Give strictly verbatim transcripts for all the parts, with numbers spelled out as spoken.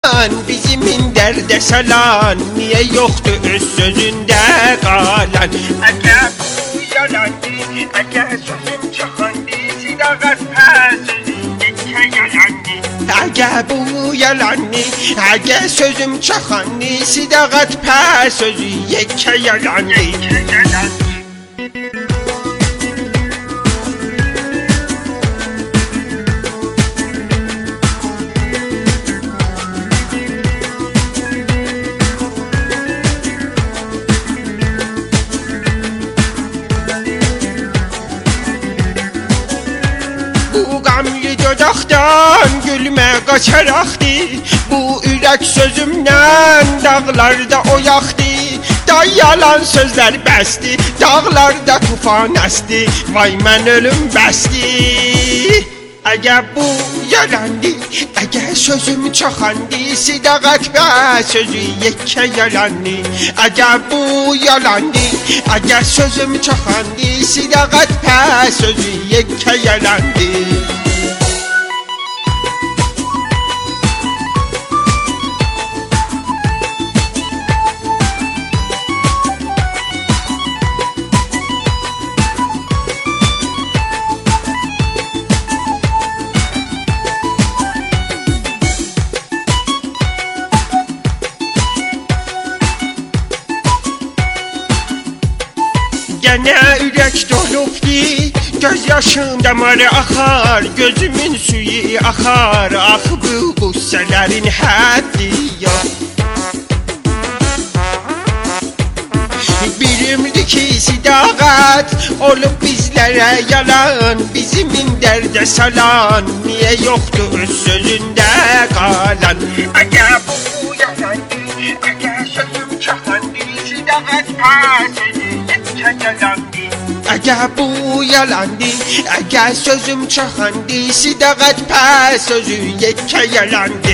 yalan, bizimin dərdə salan, niyə yoxdur öz sözündə qalan? Əgər bu yalandı, əgər sözüm çaxandı, sidaqət pəsözü yekə yalandı. Əgər bu yalandı, əgər sözüm çaxandı, sidaqət pəsözü yekə yalandı. Dodaqdan gülmə qaçaraqdı, bu ürək sözümdən dağlarda oyaqdı. Da yalan sözlər bəsdi, dağlarda tufan əsdi, vay mən ölüm bəsdi. Əgər bu yalandı, əgər sözüm çaxandı, sidaqət və sözü yekə yalandı. Əgər bu yalandı, əgər sözüm çaxandı, sidaqət və sözü yekə yalandı. Gene ürək dolubdi, göz yaşım damarı axar, gözümün suyu axar, axı bu qüssələrin həddi yox. Bilimdi ki sidaqət olub bizlərə yalan, bizimin dərdə salan, niyə yoxdur öz sözündə qalan? Əgər bu yalandı, əgər sözüm çaxandı, sidaqət pəsözü yekə yalandı. Əgər bu yalandı, əgər sözüm çaxandı, sidaqət pəsözü yekə yalandı.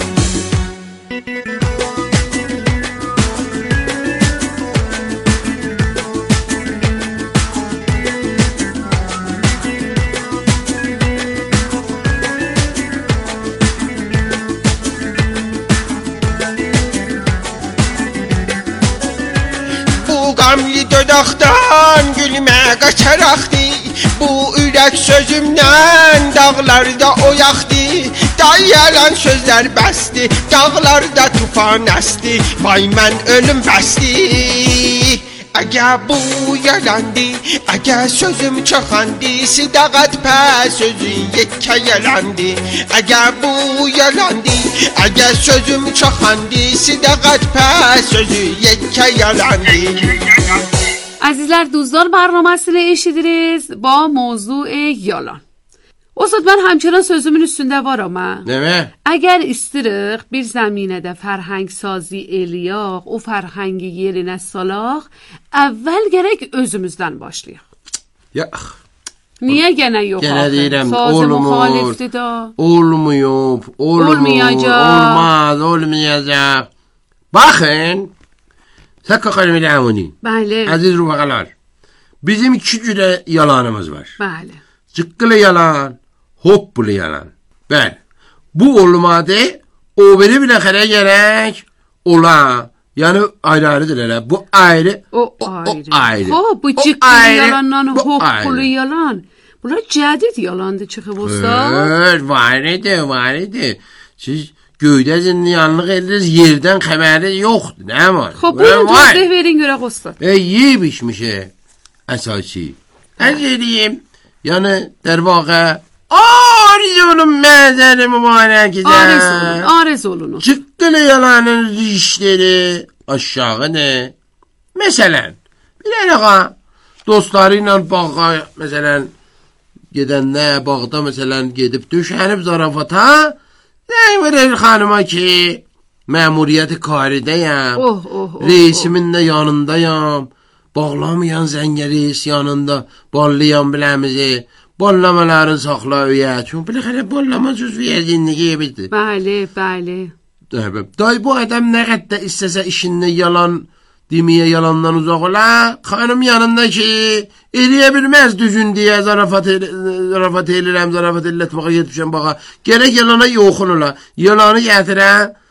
Qamlı dodaqdan gülmə qaçaraqdı, bu ürək sözümdən dağlarda oyaqdı. Da yalan sözlər bəsdi, dağlarda tufan əsdi, vay mən ölüm bəsdi. Əgər bu yalandı, əgər sözüm çaxandı, sidaqət pəsözü yekə yalandı. Əgər bu yalandı, əgər sözüm çaxandı, sidaqət pəsözü yekə yalandı. عزیزler دوستان برنامه‌سini eşidiriz با موضوع yalan. Ustad ben همچنان sözümün üstünde varam ha. Ne? Eğer istirik bir zeminede ferhang sazi eliyaq, o ferhangi yerine salaq, evvel gerek özümüzden başlayaq. Ya. Niye gene yok? Gene deyirəm, Sazı olmur, muhalifti da. olmuyub, olmur, Olmayacaq. olmaz, olmayacaq. Baxın, Sakka Kalimeli Amuni. Bəli. Aziz rufaqalar, bizim iki cürə yalanımız var. Bəli. Cıqqılı yalan, hoppulu yalan. Bəli, bu olmadı, o biri biləxərə gərək ola. Yəni ayrı-ayrıdır elə. Bu ayrı, o, o ayrı. O ayrı. Ha, bu o cıqqılı ayrı, yalandan hoppulu ayrı. yalan. Bunlar cədid yalandı çıxıb usta. Evet, var idi, var idi. Siz göydə zinniyanlıq edirsiniz, yerdən xəbəri yoxdur, nə var? Xo, buyurun təsbih verin görək usta. E, yiyib içmişə əsası. Əz edeyim, yəni dərvaqa ariz olun məzəli mübarəkizə. Ariz olun, ariz olun. Cıqqılı yalanın rişləri aşağıdır. Məsələn, bir əlaqa dostları ilə bağa, məsələn, gedəndə, bağda məsələn, gedib düşənib zarafata, nə verir xanıma ki, məmuriyyəti karidəyəm, oh, oh, oh, reisimin də yanındayam, bağlamayan zəngə reis yanında, ballıyam biləmizi, ballamaların saxla öyə, çünkü biləxələ ballama söz verdiyinliği ebidir. Bəli, bəli. Day bu adam nə qəddə istəsə işində yalan deməyə, yalandan uzaq ola, xanım yanında ki, eləyə bilməz düzün deyə zarafat, el, zarafat elirəm, zarafat elətməyə getmişəm bağa. Gərək yalana yoxun ola, yalanı gətirə,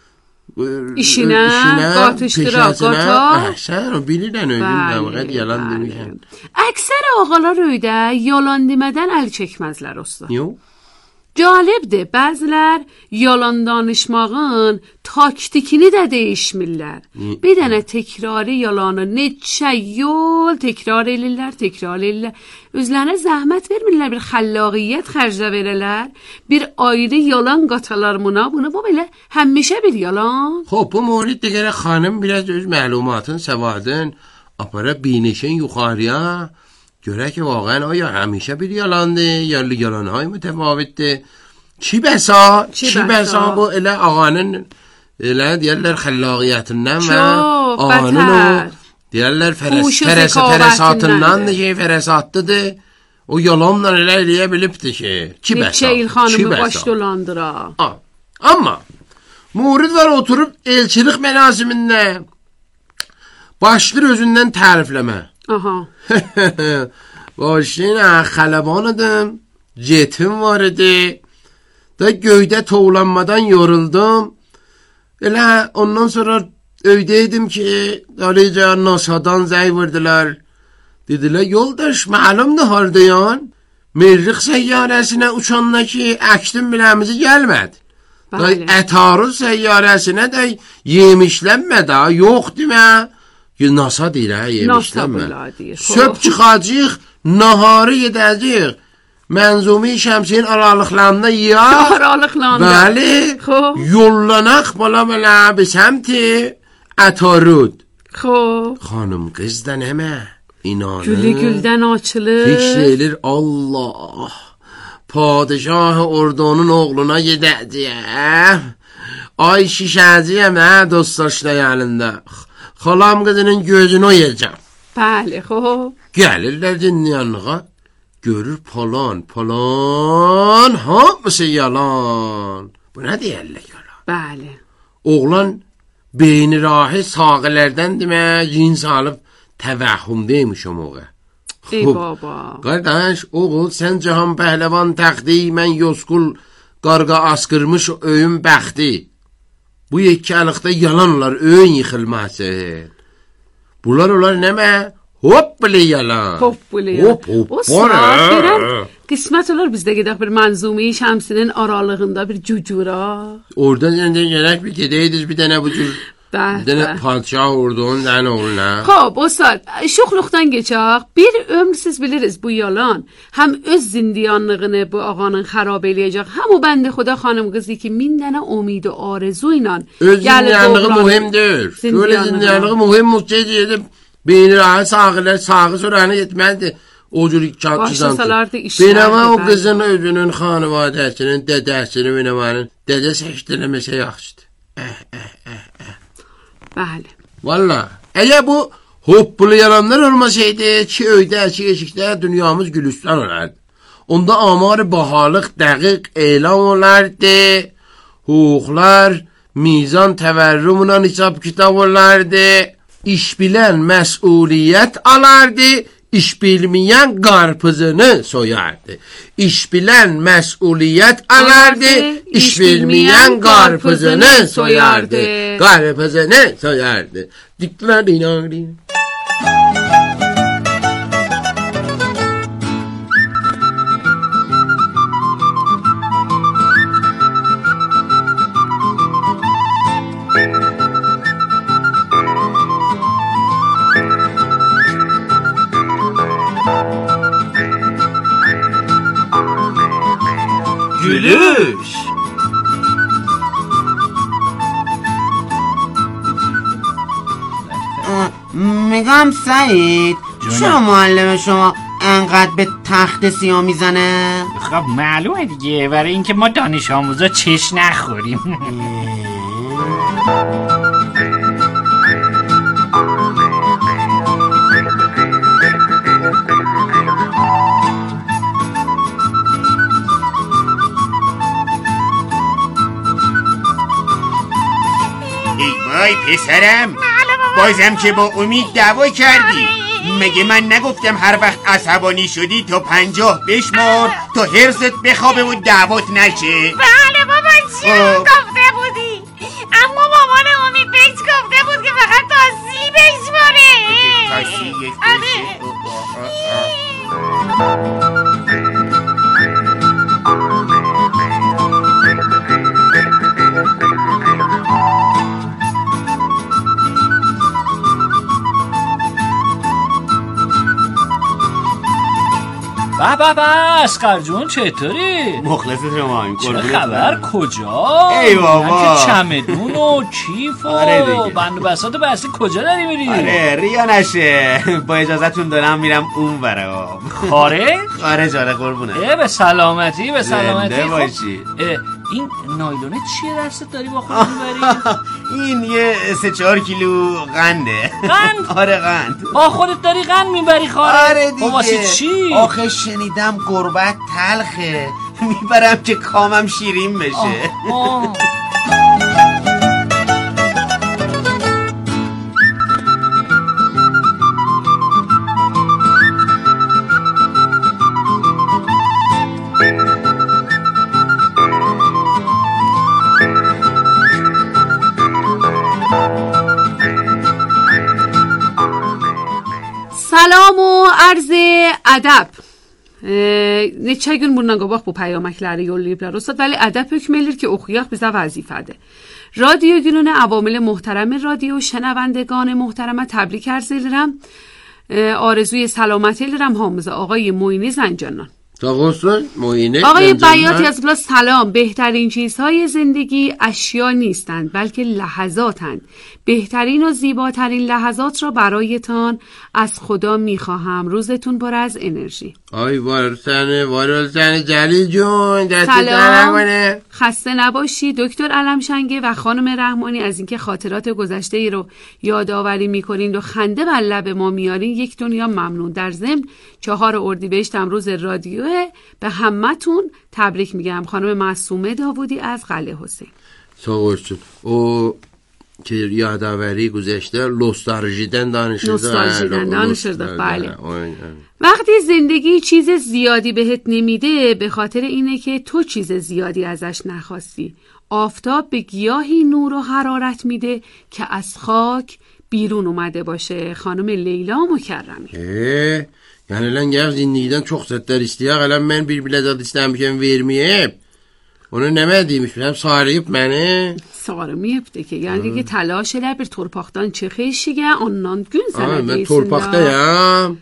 işinə, qat iştirə, qata. Əhsən, o bilirən özün dəvəqət yalan demişəm. Əksər ağalar öydə yalan demədən əl çəkməzlər usta. Yox. Cəlibdir, bəzilər yalan danışmağın taktikini də değişmirlər. Bir dənə təkrarı yalanı neçə yol təkrar edirlər, təkrar edirlər. Özlərinə zəhmət vermirlər, bir xəllaqiyyət xərcə verələr, bir ayrı yalan qatalar buna, bunu bu belə həmişə bir yalan. Xop, bu mورد دیگه خانم biraz öz məlumatın, səvadın apara binişin yuxarıya göre ki واقعا آیا همیشه bir yalandı ya yalanهای متفاوتdir. Çi bəsa, çi bəsa bu elə ağanın elə deyirlər xəllaqiyyətindən və ağanın o deyirlər fərəsatından ki, fərəsatlıdır. O yalanla elə eləyə bilibdir ki, çi bəsa. Neçə il xanımı baş dolandıra. Amma murid var oturup elçilik mərasimində başlayır özündən tərifləmə. Aha. Başlayın, xələbanıdım, cetim var idi, da göydə toğlanmadan yoruldum. Elə ondan sonra öydəydim ki, darica NASA'dan zəy vurdular. Dedilər, yoldaş, məlumdur hardayan? Merrix səyyarəsinə uçanla ki, əkdim biləmizi gəlmədi. Ətaruz səyyarəsinə də yemişlənmədi, yox demə. NASA deyir, hə, yemişlənmə. Söp çıxacaq, naharı yedəcək. Mənzumi şəmsiyin aralıqlarında yiyaq. Aralıqlarında. Bəli, yollanaq bala belə bir səmti ətarud. Xanım qız da nəmə? İnanın. Gülü güldən açılır. Fikr edir, Allah, padişah ordunun oğluna yedəcək. Ay şişəcəyəm, hə, dostdaşla yanında. Xalam qızının gözünü oyacaq. Bəli, xob. Gəlirlər dinləyənliğə, görür palan, palan, hamısı yalan. Bu nə deyərlər yalan? Bəli. Oğlan beyni rahi sağələrdən demə, cins alıb təvəhhümdəymiş o moğa. Ey baba. Qardaş, oğul, sən cahan pəhləvan təxdi, mən yoskul qarqa askırmış öyün bəxti. Bu yekkalıqda yalanlar, öyün yıxılmasın. Bunlar olar nəmə? Hop bile yalan. Hop bile yalan. Hop hop. O saat verən qismət olar bizdə gedək bir Mənzumi Şəmsinin aralığında bir cücura. Oradan indi gələk bir gedəydik bir dənə bu cür. Bir dənə padişah ordunun dənə oğluna. Xob, o saat şuxluqdan geçək. Bir ömr siz biliriz bu yalan həm öz zindiyanlığını bu ağanın xarab eləyəcək, həm o bəndə xuda xanım qızı ki min dənə umid و آرزو ilə öz zindiyanlığı mühimdir. Böyle zindiyanlığı mühim müstəd edib beyni rahat sağılar, sağı sürəni yetməlidir. O cür başlasalardı işlər. Beynəmə o qızın özünün xanıvadəsinin, dədəsinin, beynəmənin dədə səşdiləməsə yaxşıdır. Əh, əh, əh, əh. Bəli. Valla, əgər bu hoppulu yalanlar olmasaydı, ki öydə, ki eşikdə dünyamız gülüstan olardı. Onda amar bahalıq dəqiq elan olardı, hüquqlar, mizan təvərrümlə hesab kitab olardı, iş bilən məsuliyyət alardı, iş bilməyən qarpızını soyardı. İş bilən məsuliyyət alardı, iş bilməyən qarpızını soyardı. Qarpızını soyardı. Diklər dinari. Gülüş. میگم سعید چرا معلم شما انقدر به تخت سیاه میزنه؟ خب معلومه دیگه، برای اینکه ما دانش آموزا چش نخوریم. وای پسرم، بازم که با امید دعوا کردی. مگه من نگفتم هر وقت عصبانی شدی تا پنجاه بشمار تا حرصت بخوابه و دعوات نشه؟ بله بابا چی گفته بودی؟ اما مامان به به به اسقر جون چطوری؟ مخلص شما این چه قربونت خبر برم. کجا؟ ای بابا. که چمدون و کیف و آره دیگه. بند و بساط بستی کجا داری میری؟ آره ریا نشه. با اجازتون دارم میرم اون برا. خاره؟ خارج آره قربونه. اه به سلامتی به سلامتی. زنده خب، باشی. اه، این نایلونه چیه دستت داری با خود میبری؟ این یه سه چهار کیلو قنده. قند؟ آره قند. با خودت داری قند میبری خاره؟ آره دیگه. خب واسه چی؟ آخه شنیدم گربت تلخه. میبرم که کامم شیرین بشه. آه، آه. Salam och arz adab. Neçə gün bundan qabaq bu pəyaməkləri yollayıblar Ustad, vəli ədəb hükm که oxuyaq bizə vəzifədir. رادیو گلون عوامل محترم رادیو شنوندگان محترم تبریک عرض edirəm. آرزوی سلامتی edirəm hamımıza آقای معینی زنجانان. تاغوستون معینه آقای بیات یزبلا سلام. بهترین چیزهای زندگی اشیا نیستند بلکه لحظاتند. بهترین و زیباترین لحظات را برایتان از خدا میخواهم. روزتون پر از انرژی. آی وارسانه وارسانه جلیل جون سلام. خسته نباشی دکتر علمشنگه و خانم رحمانی از اینکه خاطرات گذشته ای رو یادآوری میکنین و خنده بر لب ما میارین یک دنیا ممنون. در ضمن چهار اردیبهشت هم روز رادیوه. به همتون تبریک میگم. خانم معصومه داوودی از قلعه حسین. ساغوشتون او که یادآوری گذشته نوستالژیدن دانشیده نوستالژیدن دانشیده بله. وقتی زندگی چیز زیادی بهت نمیده به خاطر اینه که تو چیز زیادی ازش نخواستی. آفتاب به گیاهی نور و حرارت میده که از خاک بیرون اومده باشه. خانم لیلا مکرمی. Eee yani lan ya zindagiden çok setler istiyor. Alam ben bir bile dad istemişim vermeyip. Onu ne demiş? Hem sarıyıp beni. Sarımıyıptı ki yani ki telaş eder bir torpaktan çıkışıge ondan gün Aa, ben senediysin. torpaktayım.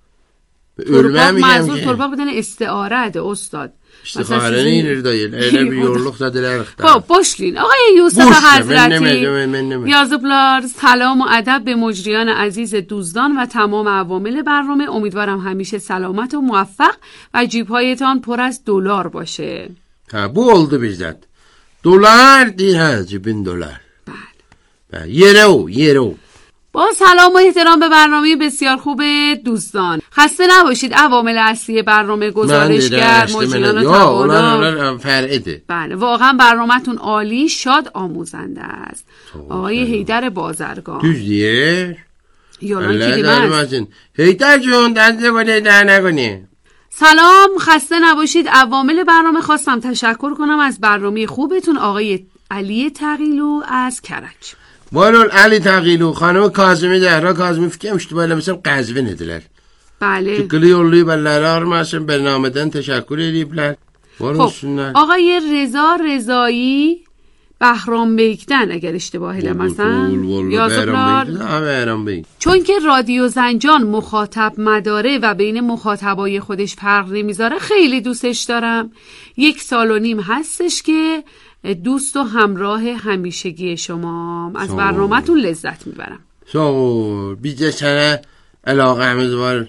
Torpak Ölmemeyeceğim manzur ki. torpak bir tane istiaredir استاد. İstihareni inir dayıl. Öyle bir yoruluk dediler. خب باشلین آقای یوسف بوشه، من حضرتی نمی‌دونم، من نمی‌دونم. یازبلار سلام و ادب به مجریان عزیز دوستان و تمام عوامل برنامه. امیدوارم همیشه سلامت و موفق و جیب‌هایتان پر از دلار باشه. Ha bu oldu bizzat. Dolar değil ha cibin dolar. بله. Yere o yere o. با سلام و احترام به برنامه بسیار خوب دوستان. خسته نباشید. عوامل اصلی برنامه گزارشگر مجریان توانا. فرعده. بله واقعا برنامه‌تون عالی شاد آموزنده است. آقای حیدر بازرگان. Düz diye. یالان Allah کلمه darım است. olsun. Heyter جون دنده بله در نکنی. سلام خسته نباشید. عوامل برنامه خواستم تشکر کنم از برنامه خوبتون. آقای علی تقیلو از کرج. Varol Ali Tağilu خانم کاظمی در کاظمی فکرم اشتباه مثلا قزوین ندیler. بله. Çıkılı yollayıp elleri armasın برنامه‌dan teşekkür edipler. خب آقای رضا رضایی بهرام بیگدن اگر اشتباه نمی‌کنم یازبلار چون که رادیو زنجان مخاطب مداره و بین مخاطبای خودش فرق نمیذاره خیلی دوستش دارم. یک سال و نیم هستش که دوست و همراه همیشگی شما. از برنامه‌تون لذت میبرم. سو بیجه سنه علاقه‌مز var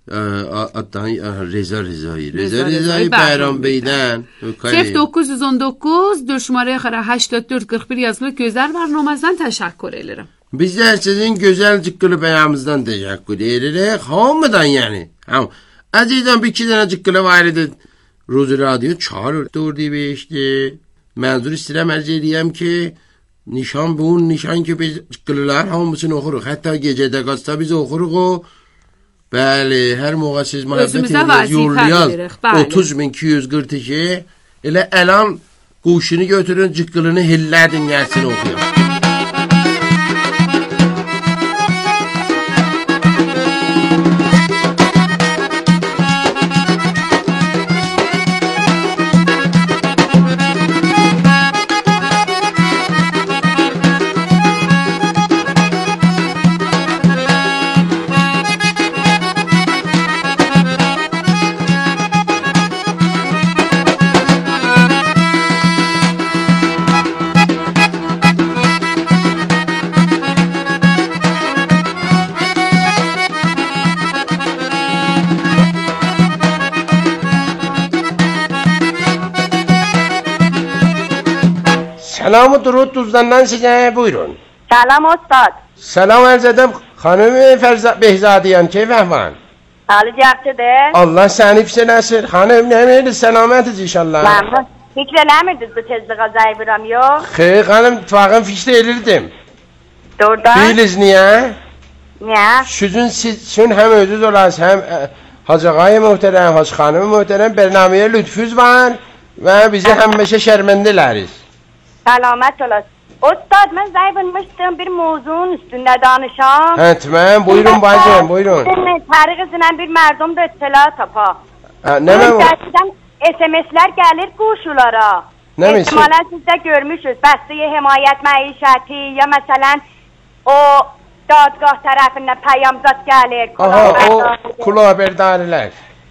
رضا رضایی رضا رضایی بهرام بیگدن صفر dokuz yüz on dokuz dur şumara آخر هشتاد dört kırk bir yazılı gözler برنامه‌dan teşekkür ederim. Biz de sizin güzel cıkkılı beyamızdan teşekkür ederiz. Hamıdan yani. Ham. Azizden bir iki tane cıkkılı var idi. Rozu radyo çağır durdu beşti. Manzur istirem arz ediyem ki nişan bu nişan ki biz cıkkılılar hamısını okuruk. Hatta gece de gazete biz okuruk o. Bəli, hər موقع siz mühabbət edirsiniz, yollayaz otuz min iki yüz qırx iki. Elə əlan quşunu götürün, cıqqılını hillədin, gəlsin oxuyun. سلام و درود دوستان size buyurun. سلام استاد. سلام عرض ederim hanım Ferza Behzadiyan keyif ahval? Halı yaxşıdır. Allah səni pis eləsin. Hanım nə edir? Səlamətiz inşallah. Məmnun. Fikir eləmirdiniz bu tezliğe zayıfıram yox? Xeyr hanım ittifaqın fikri elirdim. Doğrudan. Bilirsiniz niyə? Niyə? Sizin sizin həm özünüz olasınız, həm Hacı Ağay möhtərəm, Hacı xanım möhtərəm bərnaməyə lütfüz var və bizi həmişə şərməndə eləriz. Selamet olasın. Ustad ben zayıfınmıştım bir mevzunun üstünde danışam. Hətmən, buyurun bacım, buyurun. Tarih izinən bir mərdum da ittila tapa. Nə mən o? S M S'lər gəlir quşulara. Nə mi? İhtimalən siz də görmüşsünüz. Bəstəyə himayət məişəti ya məsələn o dadgah tərəfindən pəyamzat gəlir. Aha, o kulabərdarilər.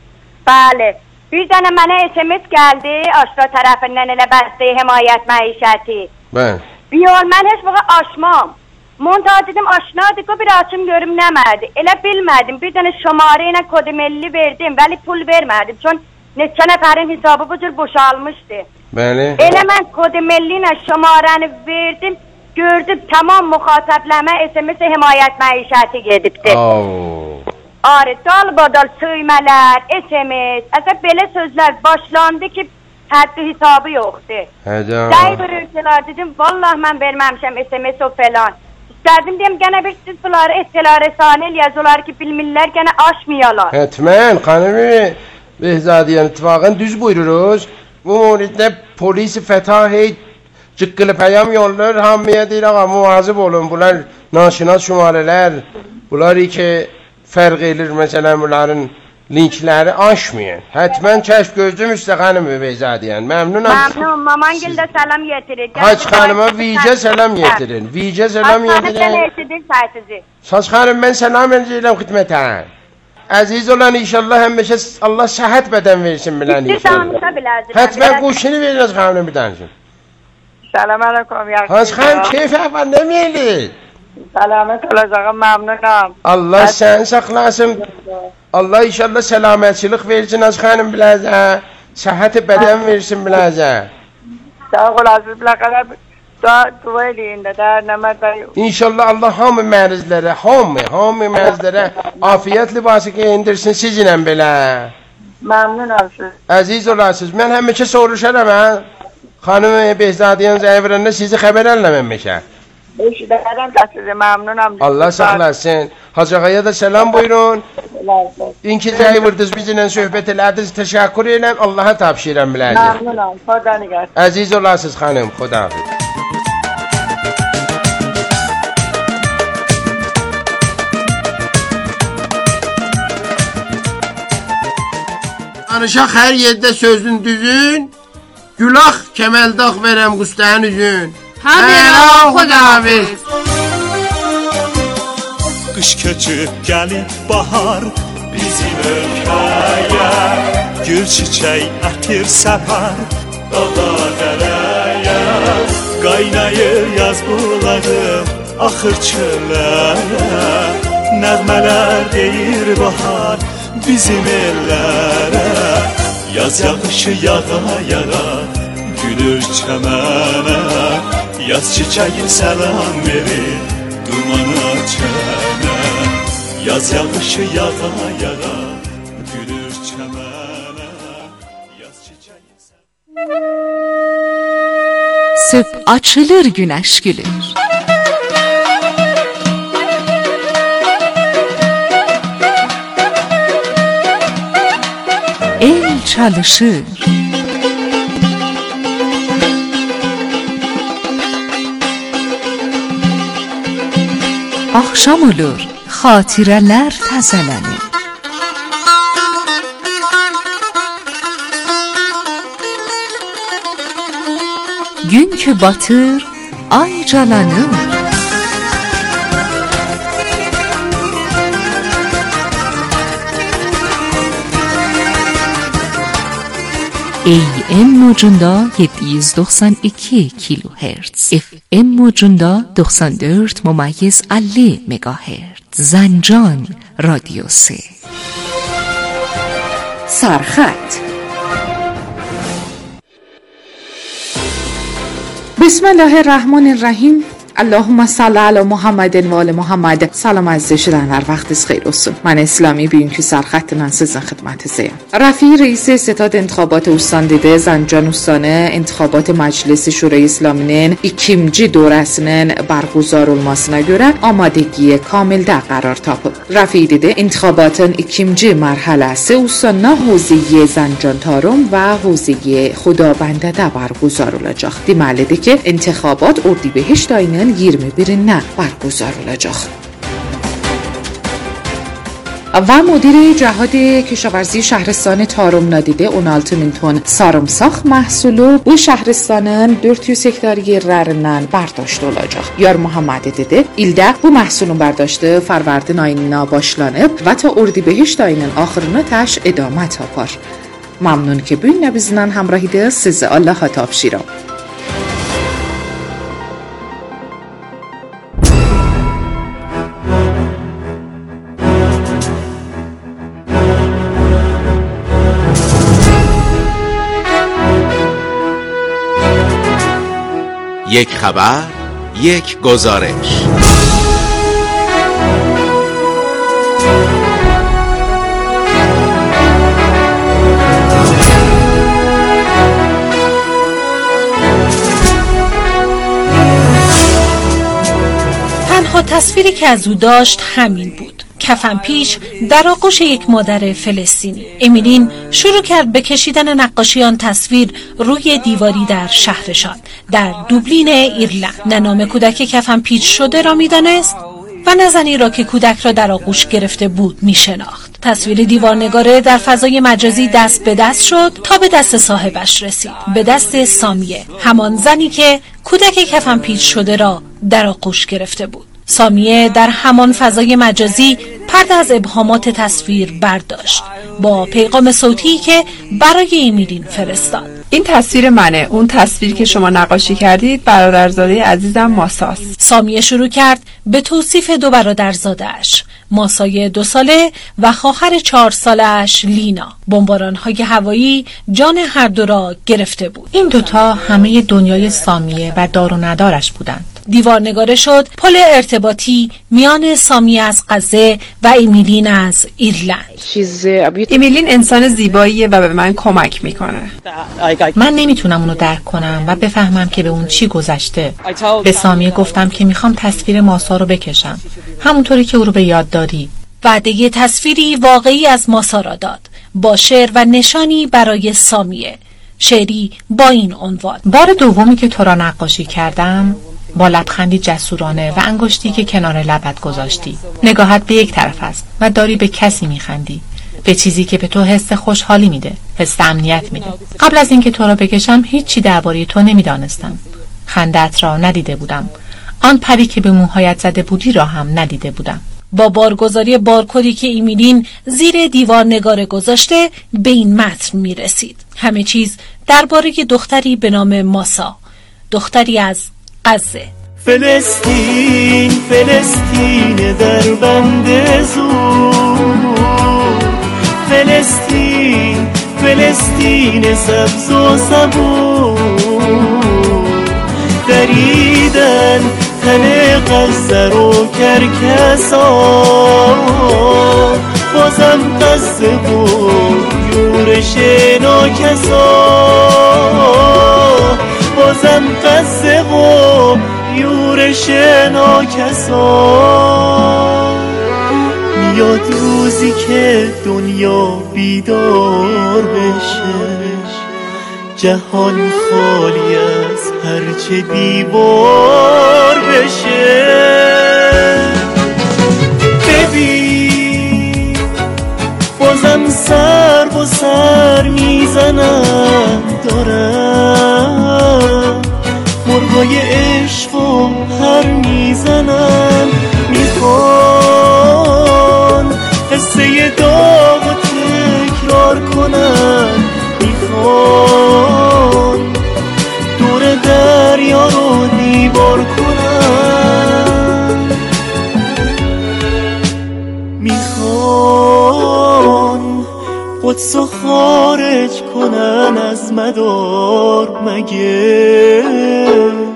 Bəli. Bir dənə mənə S M S gəldi Aşra tərəfindən elə bəstəyə himayət məişəti. Bəli. Biyol mən heç vaxt açmam. Montaj dedim aşinadır ki bir açım görüm nəmədi. Elə bilmədim. Bir dənə şomarə ilə kodemelli verdim. Vəli pul vermədim. Çün neçə nəfərin hesabı bu cür boşalmışdı. Bəli. Elə mən kodemelli ilə şomarəni verdim. Gördüm tamam müxatəbləmə S M S himayət məişəti gedibdi. Oo. Arı dal badal söymələr, S M S, əsə belə sözlər başlandı ki həddi hesabı yoxdur. Hədə. Zayıf ürkələr dedim, vallahi mən verməmişəm S M S o falan. İstərdim deyim, gənə bir siz bunları etkilə rəsanə eləyəzələr ki, bilmirlər, gənə aşmayalar. Hətmən, xanımı Behzadiyan ittifaqın düz buyururuz. Bu moriddə polisi fətah hey cıqqılı pəyam yollar, hamıya deyir, ağa, muvazib olun, bunlar naşinat şumarələr, bunlar ki, fərq edir, məsələn, bunların linkləri aşmayın. Hətmən kəşf gözlüm üstə xanımı Behzadiyan. Məmnunam. Məmnun, mamangil də salam yetirir. Haç xanıma vicə salam yetirin. Vicə salam yetirin. Haç xanım eşidir saysizi. Saç xanım, mən salam edirəm xidmətən. Əziz olan inşallah həmişə Allah səhət bədən versin bilən inşallah. Hətmən quşunu veriniz xanım bir danışın. Salam aleyküm. Haç xanım, keyf əhval nə meyli? Salamet olacağım, məmnunam. Allah səni saxlasın. Allah inşallah səlamətçilik versin az xanım biləcə. Səhət bədən versin biləcə. Sağ olasınız, biləkələ dua eləyin də, dərnəmə də. İnşallah Allah hamı mərizlərə, hamı, hamı mərizlərə afiyət libası geyindirsin sizinlə belə. Məmnunam siz. Əziz olasınız. Mən həmişə soruşaram, hə? Xanım Behzadiyan zəvərəndə sizi xəbər əlləməmişə. Eşidərəm də sizi, məmnunam. Allah saxlasın. Hacı Ağaya da salam buyurun. İnki zəvərdiniz bizimlə söhbət elədiniz. Təşəkkür edirəm. Allaha tapşirirəm biləcək. Məmnunam. Xoda nigar. Əziz olasınız xanım. Xudahafiz. Danışaq hər yerdə sözün düzün. Gülaq kəməldaq verəm qustəyin üzün. Həmərə xudahafiz. Qış köçüb gəlib bahar bizim ölkəyə. Gül çiçək ətir səpər dağda dərəyə. Qaynayır yaz bulağı axır çöllərə. Nəğmələr deyir bahar bizim ellərə. Yaz yağışı yağa yağa gülür çəmənə. Yaz çiçəyi səlam verir dumana çənə. Yaz yağışı yağa yağa gülür çəmənə. Yaz çiçəyi səlam. Sübh açılır güneş gülür. El çalışır. Akşam olur, xatirələr təzələnir. Gün ki batır, ay calanır. A M ucunda yedi yüz doksan iki kilohertz, F M ucunda doksan dört ممیز elli megahertz. زنجان رادیو سه. سرخط. بسم الله الرحمن الرحیم. اللهم صل علی محمد و آل محمد. سلام عزیز شدن در وقت خیر olsun. من اسلامی bugünkü sərxətlə sizin xidmətinizdəyəm. Rəfi rəisi ستاد انتخابات استان دیده زنجان استانı انتخابات مجلس شورای اسلامیnin ikinci dövrəsinin برگزار olmasına görə amadəgiyə kamildə qərar tapıb. Rəfi dedi, انتخاباتın ikinci mərhələsi ustanına Hövziyə Zəncan Tarum və Hövziyə Xudabandədə برگزار olacaq. Deməlidir ki, انتخابات اردیبهشت ayının iyirmi birindən برگزار olacaq. و مدیر جهاد کشاورزی شهرستان تارım نادیده on altı min ton sarımsaq məhsulu bu şəhristanın dörd yüz hektar yerlərindən bərdاشت olacaq. Yar Muhammed dedi, ildə bu məhsulun bərdاشtı fərvərdin ayından başlanıb və ta اردیبهشت ayının axırına təş edamə tapar. ممنون که bu gün bizimlə həmrah idiniz. Sizi Allah'a təbşirəm. یک خبر، یک گزارش. تنها تصویری که از او داشت همین بود. کفن پیش در آغوش یک مادر فلسطینی. امیلین شروع کرد به کشیدن نقاشی آن تصویر روی دیواری در شهرشان در دوبلین ایرلند. نه نام کودک کفن پیچ شده را می‌دانست و نه زنی را که کودک را در آغوش گرفته بود می‌شناخت. تصویر دیوارنگاره در فضای مجازی دست به دست شد تا به دست صاحبش رسید، به دست سامیه، همان زنی که کودک کفن پیچ شده را در آغوش گرفته بود. سامیه در همان فضای مجازی پرده از ابهامات تصویر برداشت با پیغام صوتی که برای امیلین فرستاد. این تصویر منه. اون تصویر که شما نقاشی کردید برادرزاده عزیزم ماساست. سامیه شروع کرد به توصیف دو برادرزاده‌اش، ماسای دو ساله و خواهر چهار ساله‌اش لینا. بمباران‌های هوایی جان هر دو را گرفته بود. این دوتا همه دنیای سامیه و دار و ندارش بودند. دیوارنگاره شد پل ارتباطی میان سامیه از غزه و امیلین از ایرلند. امیلین انسان زیباییه و به من کمک میکنه. من نمیتونم اونو درک کنم و بفهمم که به اون چی گذشته. به سامیه گفتم که میخوام تصویر ماسا رو بکشم، همونطوری که او رو به یاد دادی. وعده تصویری واقعی از ماسا را داد با شعر و نشانی برای سامیه. شعری با این عنوان: بار دومی که تو را نقاشی کردم، با لبخندی جسورانه و انگشتی که کنار لبت گذاشتی. نگاهت به یک طرف است و داری به کسی میخندی، به چیزی که به تو حس خوشحالی میده، حس امنیت میده. قبل از اینکه تو را بکشم هیچی درباره تو نمیدانستم. خندت را ندیده بودم، آن پری که به موهایت زده بودی را هم ندیده بودم. با بارگذاری بارکدی که ایمیلین زیر دیوار نگاره گذاشته به این متن میرسید. همه چیز درباره دختری به نام ماسا، دختری از غزه. فلسطین فلسطین در بند زور، فلسطین فلسطین سبز و صبور، دریدن تن غزه رو کرکسا، بازم غزه و یورش ناکسا، بازم غزه و یورش ناکسا. میاد روزی که دنیا بیدار بشه، جهان خالی از هرچه دیوار بشه. ببین بازم سر با سر میزنم، دارم مرغای عشق و پر میزنن، میخوان قصه داغ و تکرار کنن، میخوان دور دریا رو دیوار کنن، میخوان قدس و خارج کنن از مدار. مگه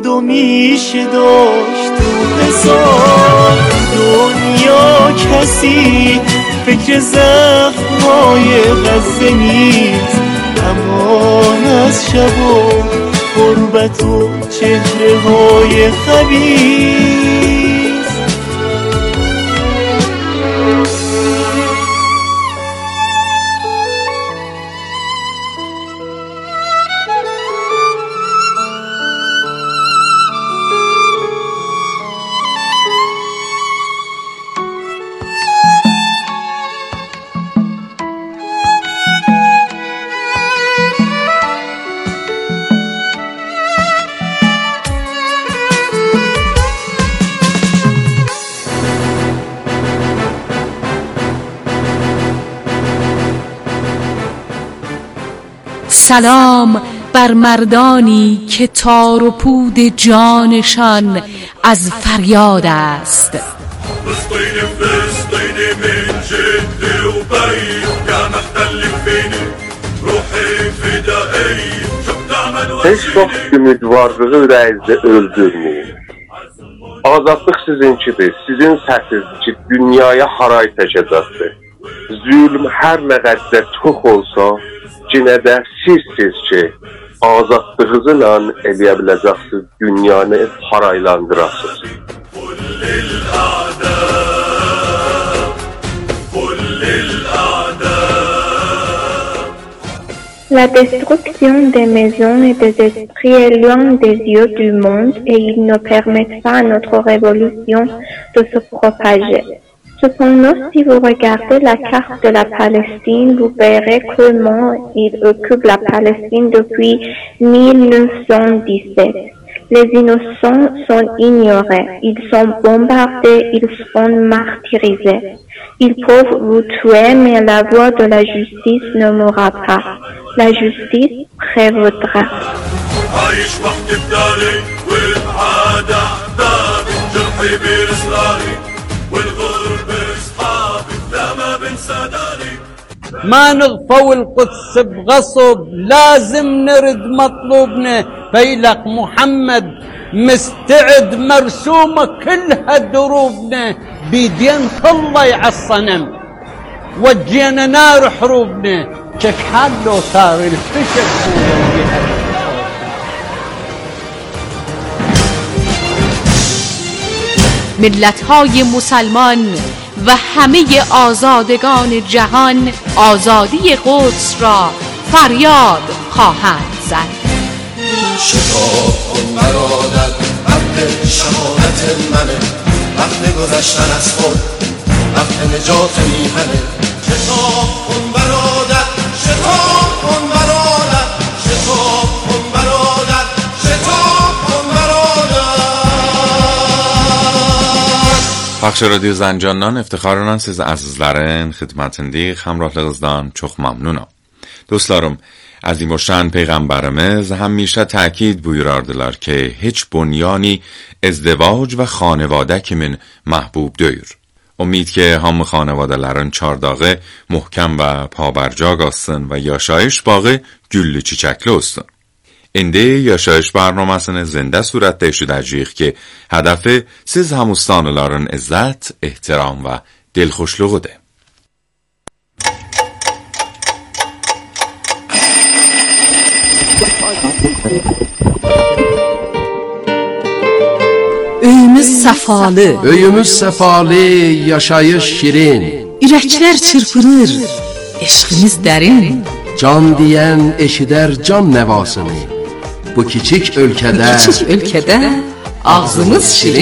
بود و میشه داشت تو حساب. دنیا کسی فکر زخم‌های غزه نیست، امان از شب و غربت و چهره های خبیث. سلام بر مردانی که تار و پود جانشان از فریاد است. Heç vaxt ümidvarlığı ürəyinizdə öldürməyin. Azadlıq sizinkidir, sizin səsizdir ki, dünyaya haray təşəcəkdir. Zülm hər nə qədər çox olsa, yenə də sizsiz ki, azadlığınızla eləyə biləcəksiniz, dünyanı haraylandırasınız. La destruction des maisons et des esprits est loin des yeux du monde et ils ne permettent pas à notre révolution de se propager. Cependant, si vous regardez la carte de la Palestine, vous verrez comment il occupe la Palestine depuis mille neuf cent dix-sept. Les innocents sont ignorés, ils sont bombardés, ils sont martyrisés. Ils peuvent vous tuer, mais la voix de la justice ne mourra pas. La justice prévaudra. ما نغفو القدس بغصب، لازم نرد مطلوبنا. فيلق محمد مستعد مرسومة كلها دروبنا، بيدين الله يعالصنم وجينا نار حروبنا. كيف حال لو صار الفشل ملت‌های مسلمان و همه آزادگان جهان آزادی قدس را فریاد خواهند زد. شتاب کن برادر، وقت شهادت منه، وقت گذشتن از خود، وقت نجات میهنه. شتاب کن برادر، شتاب کن برادر، شتاب کن برادر، شتاب کن برادر. پخش رادیو زنجانdan iftixarla siz azizlərin xidmətində həmrahlıqınızdan çox məmnunam. Dostlarım, عظیم الشأن پیغمبرimiz همیشه تأکید buyurardılar که hiç bunyani ازدواج و خانواده kimin محبوب deyir. Umid ki hamı xanavadələrin çardağı muhkəm və pabarcaq olsun və yaşayış bağı güllü çiçəkli olsun. İndi yaşayış برنامəsini zində surətdə eşidəcəyik ki, hədəfi siz həmustanlıların izzət, ehtiram və dilxoşluğudur. Öyümüz səfalı, Öyümüz səfalı, yaşayış şirin, ürəklər çırpınır, eşqimiz dərin. Can deyən eşidər can nəvasını. Bu kiçik ölkədə, Bu kiçik ölkədə ağzımız şirin.